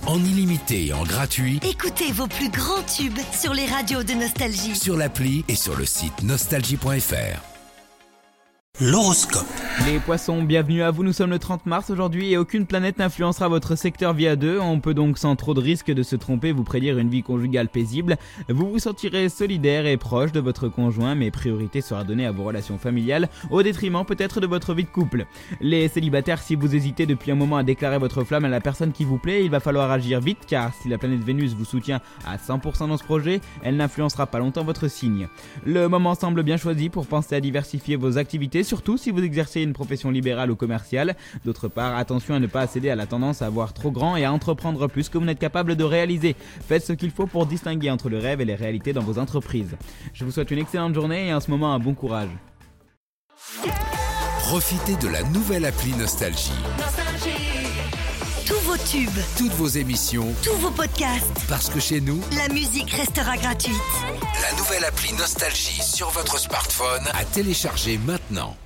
en illimité et en gratuit Écoutez vos plus grands tubes sur les radios de Nostalgie. sur l'appli et sur le site nostalgie.fr. L'horoscope. Les poissons, bienvenue à vous, nous sommes le 30 mars aujourd'hui et aucune planète n'influencera votre secteur via 2. On peut donc sans trop de risque de se tromper vous prédire une vie conjugale paisible. Vous vous sentirez solidaire et proche de votre conjoint, mais priorité sera donnée à vos relations familiales au détriment peut-être de votre vie de couple. Les célibataires, si vous hésitez depuis un moment à déclarer votre flamme à la personne qui vous plaît, il va falloir agir vite car si la planète Vénus vous soutient à 100% dans ce projet, elle n'influencera pas longtemps votre signe. Le moment semble bien choisi pour penser à diversifier vos activités, surtout si vous exercez une profession libérale ou commerciale. D'autre part, attention à ne pas céder à la tendance à voir trop grand et à entreprendre plus que vous n'êtes capable de réaliser. Faites ce qu'il faut pour distinguer entre le rêve et les réalités dans vos entreprises. Je vous souhaite une excellente journée et en ce moment un bon courage. Profitez de la nouvelle appli Nostalgie. Tous vos tubes, Toutes vos émissions, tous vos podcasts, parce que chez nous, la musique restera gratuite. la nouvelle appli Nostalgie sur votre smartphone à télécharger maintenant.